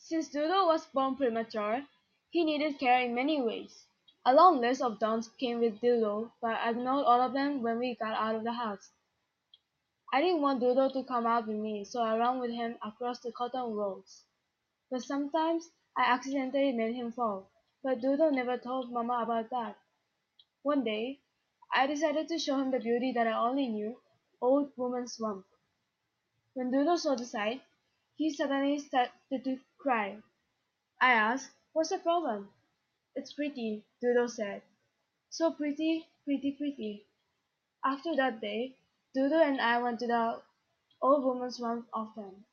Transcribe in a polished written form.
Since Doodle was born premature, he needed care in many ways. A long list of don'ts came with Doodle, but I ignored all of them when we got out of the house. I didn't want Doodle to come out with me, so I ran with him across the cotton rows. But sometimes I accidentally made him fall, but Doodle never told Mama about that. One day, I decided to show him the beauty that I only knew, Old Woman's Swamp. When Doodle saw the sight, he suddenly started to cry. I asked, "What's the problem?" "It's pretty," Doodle said. "So pretty, pretty, pretty." After that day, Doodle and I went to the Old Woman's Swamp often.